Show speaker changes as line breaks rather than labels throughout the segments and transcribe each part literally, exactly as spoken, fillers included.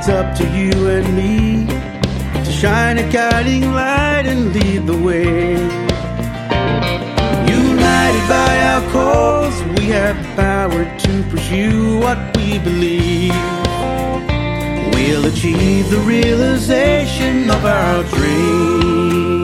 it's up to you and me to shine a guiding light and lead the way. United by our cause, we have the power to pursue what we believe. We'll achieve the realization of our dreams.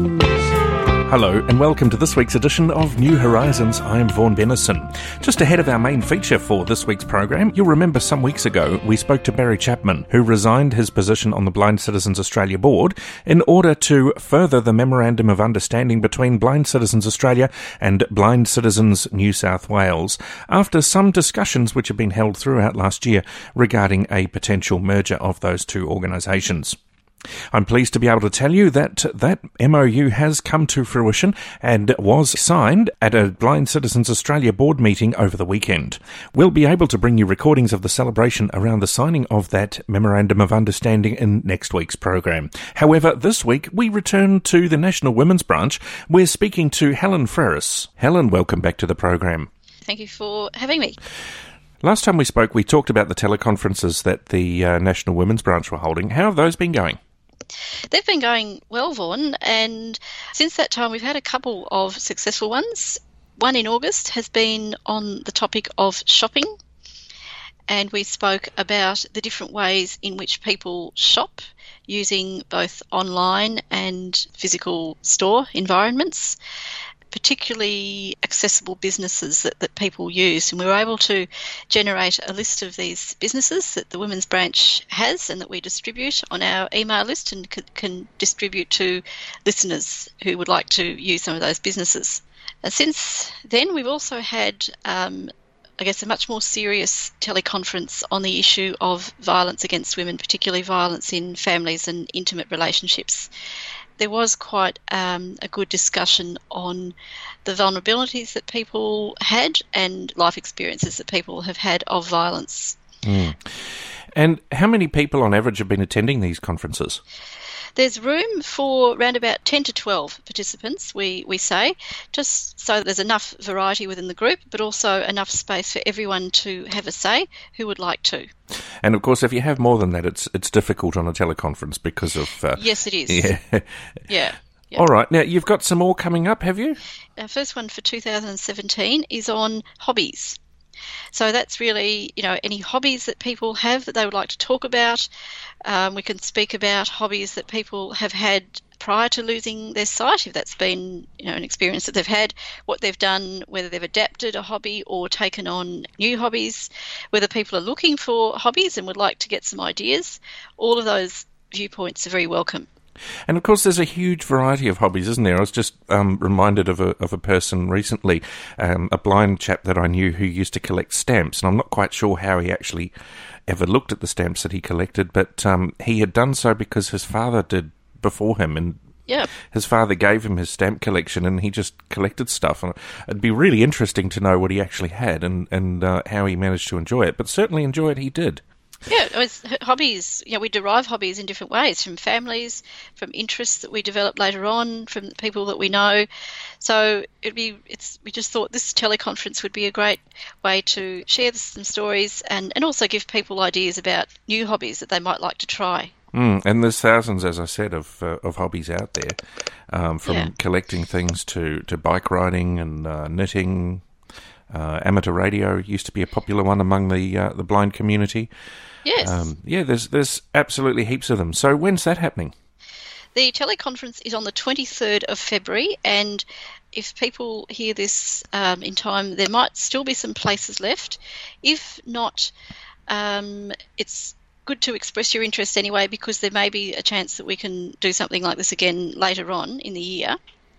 Hello and welcome to this week's edition of New Horizons. I'm Vaughan Bennison. Just ahead of our main feature for this week's program, you'll remember some weeks ago we spoke to Barry Chapman, who resigned his position on the Blind Citizens Australia board in order to further the Memorandum of Understanding between Blind Citizens Australia and Blind Citizens New South Wales, after some discussions which have been held throughout last year regarding a potential merger of those two organisations. I'm pleased to be able to tell you that that M O U has come to fruition and was signed at a Blind Citizens Australia board meeting over the weekend. We'll be able to bring you recordings of the celebration around the signing of that Memorandum of Understanding in next week's program. However, this week we return to the National Women's Branch. We're speaking to Helen Freris. Helen, welcome back to the program.
Thank you for having me.
Last time we spoke, we talked about the teleconferences that the uh, National Women's Branch were holding. How have those been going?
They've been going well, Vaughan, and since that time we've had a couple of successful ones. One in August has been on the topic of shopping, and we spoke about the different ways in which people shop using both online and physical store environments, particularly accessible businesses that, that people use. And we were able to generate a list of these businesses that the Women's Branch has and that we distribute on our email list and c- can distribute to listeners who would like to use some of those businesses. And since then, we've also had, um, I guess, a much more serious teleconference on the issue of violence against women, particularly violence in families and intimate relationships. There was quite um, a good discussion on the vulnerabilities that people had and life experiences that people have had of violence.
Mm. And how many people on average have been attending these conferences?
There's room for around about ten to twelve participants, we, we say, just so there's enough variety within the group, but also enough space for everyone to have a say who would like to.
And of course, if you have more than that, it's it's difficult on a teleconference because of... Uh,
yes, it is.
Yeah.
yeah. yeah.
All right. Now, you've got some more coming up, have you?
Our first one for two thousand seventeen is on hobbies. So that's really, you know, any hobbies that people have that they would like to talk about. Um, we can speak about hobbies that people have had prior to losing their sight, if that's been, you know, an experience that they've had, what they've done, whether they've adapted a hobby or taken on new hobbies, whether people are looking for hobbies and would like to get some ideas. All of those viewpoints are very welcome.
And of course, there's a huge variety of hobbies, isn't there? I was just um, reminded of a of a person recently, um, a blind chap that I knew who used to collect stamps, and I'm not quite sure how he actually ever looked at the stamps that he collected, but um, he had done so because his father did before him, and
yeah.
his father gave him his stamp collection, and he just collected stuff. And it'd be really interesting to know what he actually had and and uh, how he managed to enjoy it, but certainly enjoy it he did.
Yeah, it's hobbies, you know, we derive hobbies in different ways, from families, from interests that we develop later on, from the people that we know. So it'd be, it's, we just thought this teleconference would be a great way to share some stories and, and also give people ideas about new hobbies that they might like to try.
Mm, and there's thousands, as I said, of uh, of hobbies out there, um, from
yeah.
collecting things to, to bike riding and uh, knitting. Uh, amateur radio used to be a popular one among the uh, the blind community.
Yes.
Um, yeah, there's there's absolutely heaps of them. So when's that happening?
The teleconference is on the twenty-third of February, and if people hear this um, in time, there might still be some places left. If not, um, it's good to express your interest anyway, because there may be a chance that we can do something like this again later on in the year.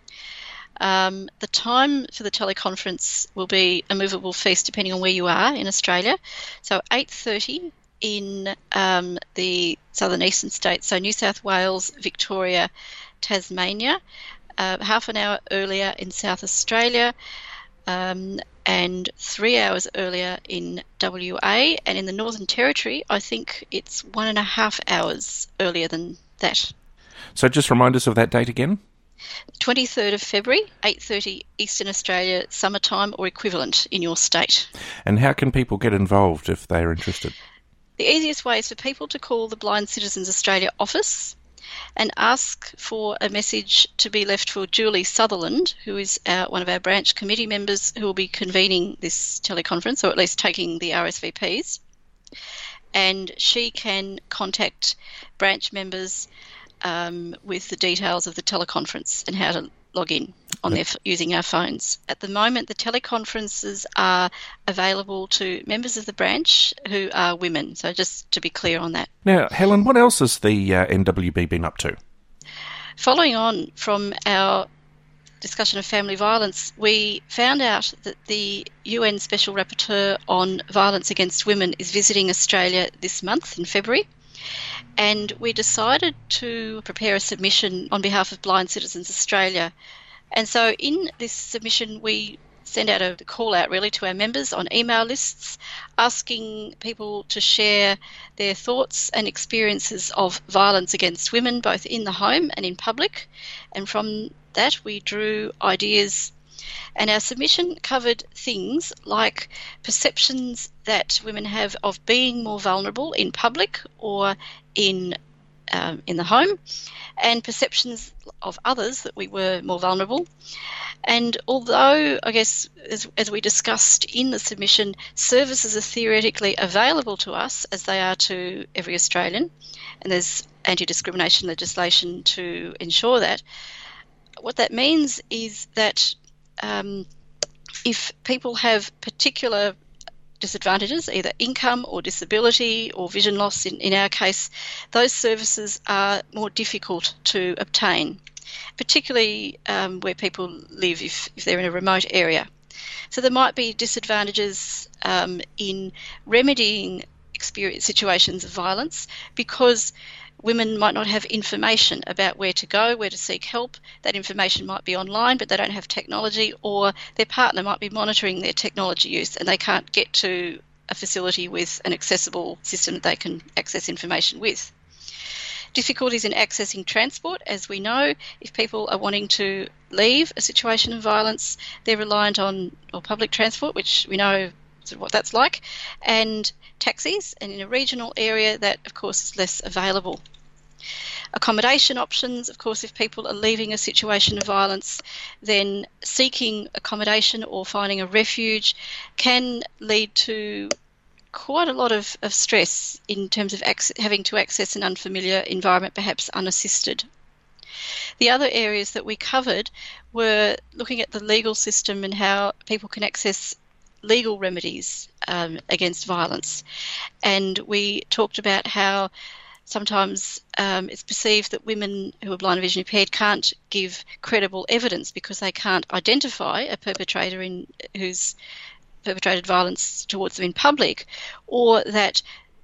Um, the time for the teleconference will be a movable feast depending on where you are in Australia. So eight thirty in um, the southern eastern states, so New South Wales, Victoria, Tasmania, uh, half an hour earlier in South Australia, um, and three hours earlier in W A, and in the Northern Territory, I think it's one and a half hours earlier than that.
So just remind us of that date again.
twenty-third of February, eight thirty Eastern Australia, summertime or equivalent in your state.
And how can people get involved if they're interested?
The easiest way is for people to call the Blind Citizens Australia office and ask for a message to be left for Julie Sutherland, who is our, one of our branch committee members who will be convening this teleconference, or at least taking the R S V Ps. And she can contact branch members um, with the details of the teleconference and how to log in on their using our phones. At the moment, the teleconferences are available to members of the branch who are women. So just to be clear on that.
Now, Helen, what else has the uh, N W B been up to?
Following on from our discussion of family violence, we found out that the U N Special Rapporteur on Violence Against Women is visiting Australia this month in February. And we decided to prepare a submission on behalf of Blind Citizens Australia. And so in this submission, we send out a call out really to our members on email lists, asking people to share their thoughts and experiences of violence against women, both in the home and in public. And from that, we drew ideas. And our submission covered things like perceptions that women have of being more vulnerable in public or in um, in the home, and perceptions of others that we were more vulnerable. And although, I guess, as, as we discussed in the submission, services are theoretically available to us as they are to every Australian, and there's anti-discrimination legislation to ensure that, what that means is that Um, if people have particular disadvantages, either income or disability or vision loss, in, in our case, those services are more difficult to obtain, particularly um, where people live if, if they're in a remote area. So there might be disadvantages um, in remedying experience, situations of violence, because women might not have information about where to go, where to seek help. That information might be online, but they don't have technology, or their partner might be monitoring their technology use and they can't get to a facility with an accessible system that they can access information with. Difficulties in accessing transport. As we know, if people are wanting to leave a situation of violence, they're reliant on or public transport, which we know sort of what that's like, and taxis, and in a regional area that, of course, is less available. Accommodation options, of course, if people are leaving a situation of violence, then seeking accommodation or finding a refuge can lead to quite a lot of, of stress in terms of ac- having to access an unfamiliar environment, perhaps unassisted. The other areas that we covered were looking at the legal system and how people can access legal remedies um, against violence. And we talked about how sometimes um, it's perceived that women who are blind and vision impaired can't give credible evidence because they can't identify a perpetrator in who's perpetrated violence towards them in public, or that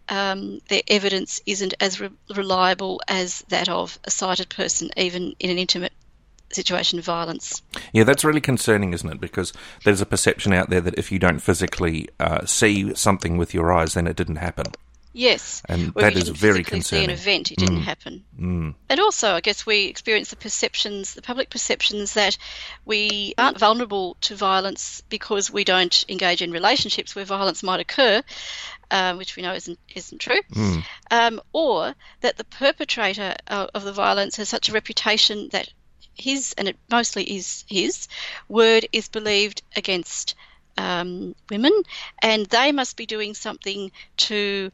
um, their evidence isn't as re- reliable as that of a sighted person, even in an intimate situation of violence.
Yeah, that's really concerning, isn't it? Because there's a perception out there that if you don't physically uh, see something with your eyes, then it didn't happen.
Yes,
and
or
that
if
is
you
very
physically
concerning.
see an event, it didn't
mm.
happen.
Mm.
And also, I guess we experience the perceptions, the public perceptions, that we aren't vulnerable to violence because we don't engage in relationships where violence might occur, um, which we know isn't isn't true,
Mm.
um, or that the perpetrator uh, of the violence has such a reputation that his, and it mostly is his, word is believed against um, women, and they must be doing something to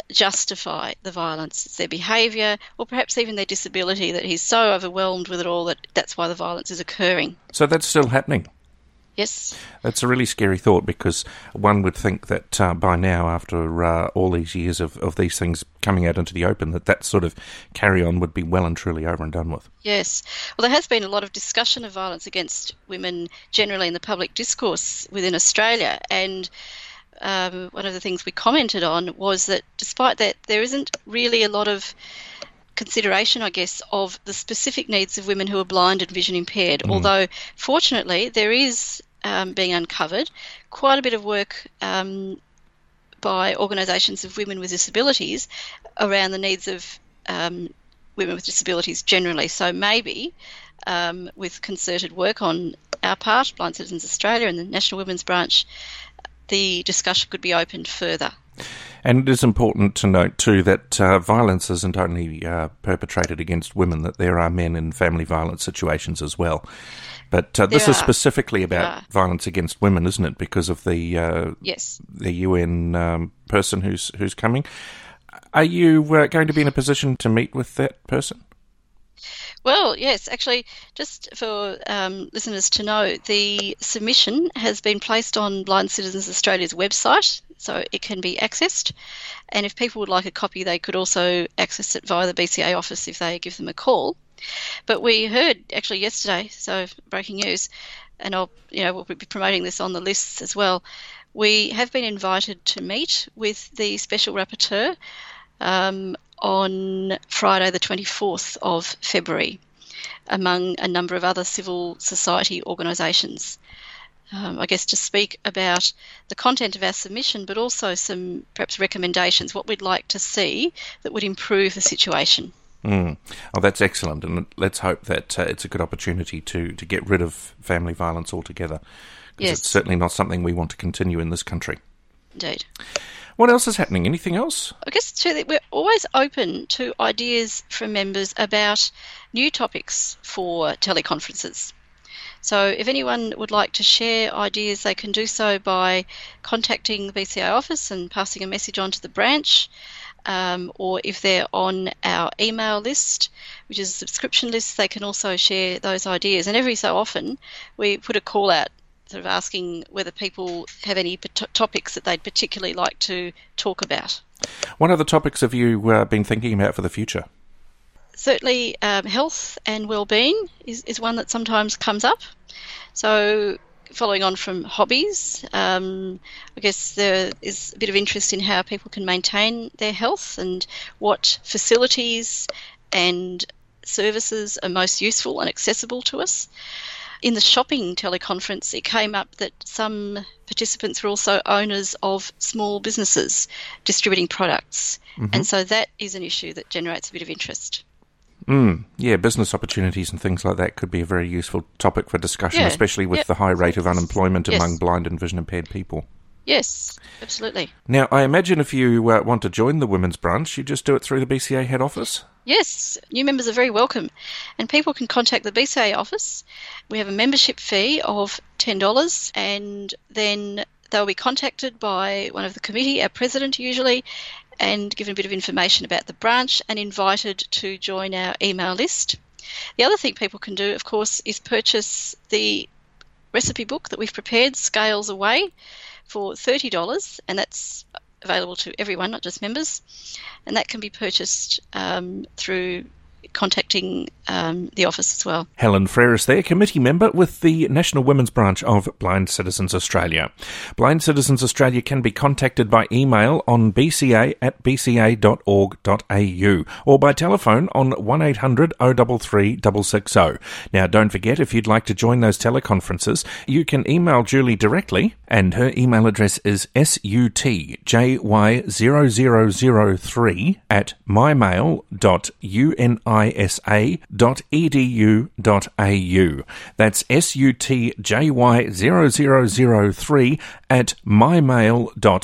justify the violence. It's their behaviour, or perhaps even their disability, that he's so overwhelmed with it all that that's why the violence is occurring.
So that's still happening?
Yes.
That's a really scary thought, because one would think that uh, by now, after uh, all these years of, of these things coming out into the open, that that sort of carry-on would be well and truly over and done with.
Yes. Well, there has been a lot of discussion of violence against women generally in the public discourse within Australia, and um, one of the things we commented on was that despite that, there isn't really a lot of consideration, I guess, of the specific needs of women who are blind and vision impaired, mm. although fortunately there is um, being uncovered quite a bit of work um, by organisations of women with disabilities around the needs of um, women with disabilities generally. So maybe um, with concerted work on our part, Blind Citizens Australia and the National Women's Branch, the discussion could be opened further.
And it is important to note, too, that uh, violence isn't only uh, perpetrated against women, that there are men in family violence situations as well. But uh, this
There
is
are.
specifically about
There are.
violence against women, isn't it? Because of the uh,
Yes.
the U N um, person who's who's coming. Are you uh, going to be in a position to meet with that person?
Well, yes, actually, just for um, listeners to know, the submission has been placed on Blind Citizens Australia's website, so it can be accessed. And if people would like a copy, they could also access it via the B C A office if they give them a call. But we heard actually yesterday, so breaking news, and I'll, you know, we'll be promoting this on the lists as well. We have been invited to meet with the Special Rapporteur um, on Friday the twenty-fourth of February, among a number of other civil society organisations. Um, I guess to speak about the content of our submission, but also some perhaps recommendations, what we'd like to see that would improve the situation.
Mm. Oh, that's excellent, and let's hope that uh, it's a good opportunity to, to get rid of family violence altogether, because
Yes.
it's certainly not something we want to continue in this country.
Indeed.
What else is happening? Anything else?
I guess too that we're always open to ideas from members about new topics for teleconferences. So if anyone would like to share ideas, they can do so by contacting the B C A office and passing a message on to the branch, um, or if they're on our email list, which is a subscription list, they can also share those ideas. And every so often we put a call out sort of asking whether people have any p- topics that they'd particularly like to talk about.
What other topics have you uh, been thinking about for the future?
Certainly um, health and well-being is, is one that sometimes comes up. So following on from hobbies, um, I guess there is a bit of interest in how people can maintain their health and what facilities and services are most useful and accessible to us. In the shopping teleconference, it came up that some participants were also owners of small businesses distributing products. Mm-hmm. And so that is an issue that generates a bit of interest.
Mm, yeah, business opportunities and things like that could be a very useful topic for discussion,
Yeah.
especially with
Yep.
the high rate of unemployment
Yes.
among blind and vision impaired people.
Yes, absolutely.
Now, I imagine if you uh, want to join the women's branch, you just do it through the B C A head office?
Yes, new members are very welcome, and people can contact the B C A office. We have a membership fee of ten dollars, and then they'll be contacted by one of the committee, our president usually, and given a bit of information about the branch and invited to join our email list. The other thing people can do, of course, is purchase the recipe book that we've prepared, Scales Away, for thirty dollars, and that's available to everyone, not just members, and that can be purchased um, through contacting um, the office as well.
Helen Freris there, committee member with the National Women's Branch of Blind Citizens Australia. Blind Citizens Australia can be contacted by email on b c a at b c a dot org dot a u or by telephone on one eight hundred oh three three six six oh. Now, don't forget, if you'd like to join those teleconferences, you can email Julie directly, and her email address is s u t j y zero zero zero three at mymail dot unisa dot e d u dot a u. That's S U T J Y zero zero zero three at mymail dot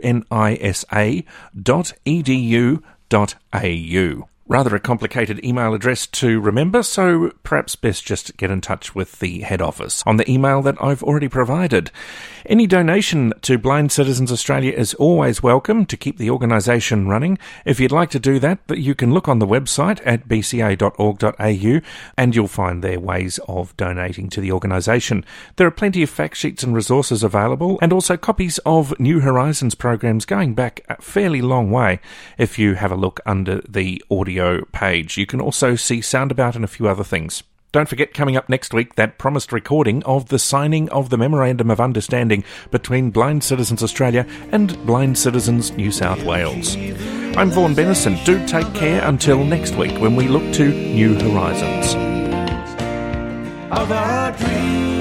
unisa dot e d u dot a u. Rather a complicated email address to remember, so perhaps best just get in touch with the head office on the email that I've already provided. Any donation to Blind Citizens Australia is always welcome to keep the organisation running. If you'd like to do that, you can look on the website at b c a dot org dot a u and you'll find there ways of donating to the organisation. There are plenty of fact sheets and resources available, and also copies of New Horizons programs going back a fairly long way. If you have a look under the audio page, you can also see Soundabout and a few other things. Don't forget, coming up next week, that promised recording of the signing of the Memorandum of Understanding between Blind Citizens Australia and Blind Citizens New South Wales. I'm Vaughan Bennison. Do take care until next week when we look to New Horizons.
Of our dreams.